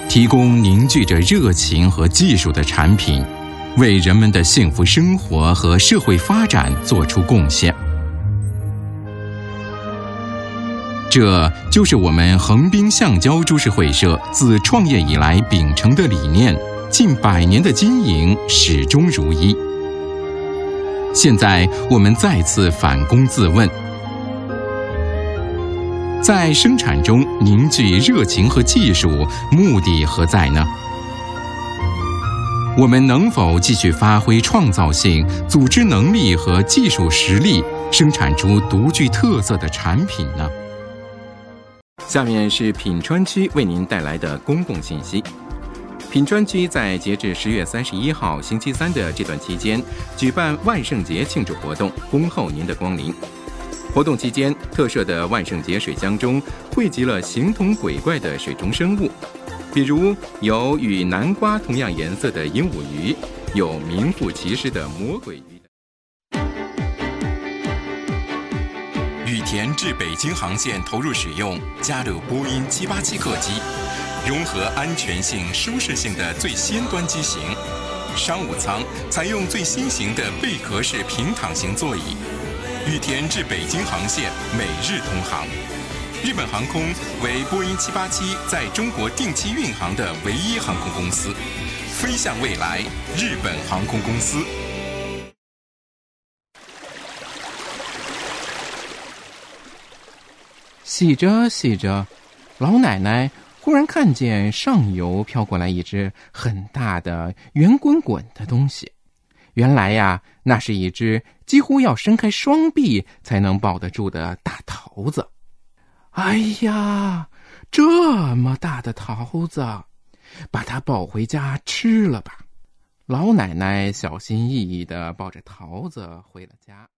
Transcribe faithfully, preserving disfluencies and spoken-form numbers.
提供凝聚着热情和技术的产品，为人们的幸福生活和社会发展做出贡献。这就是我们横滨橡胶株式会社自创业以来秉承的理念，近百年的经营始终如一。现在我们再次反躬自问，在生产中凝聚热情和技术，目的何在呢？我们能否继续发挥创造性、组织能力和技术实力，生产出独具特色的产品呢？下面是品川区为您带来的公共信息。品川区在截至十月三十一号星期三的这段期间，举办万圣节庆祝活动，恭候您的光临。活动期间，特设的万圣节水箱中汇集了形同鬼怪的水中生物，比如有与南瓜同样颜色的鹦鹉鱼，有名副其实的魔鬼鱼。羽田至北京航线投入使用加入波音七八七客机，融合安全性、舒适性的最先端机型。商务舱采用最新型的贝壳式平躺型座椅。羽田至北京航线每日通航。日本航空为波音七八七在中国定期运航的唯一航空公司。飞向未来，日本航空公司。 洗着洗着，老奶奶忽然看见上游飘过来一只很大的圆滚滚的东西。原来呀，那是一只几乎要伸开双臂才能抱得住的大桃子。哎呀，这么大的桃子，把它抱回家吃了吧。老奶奶小心翼翼地抱着桃子回了家。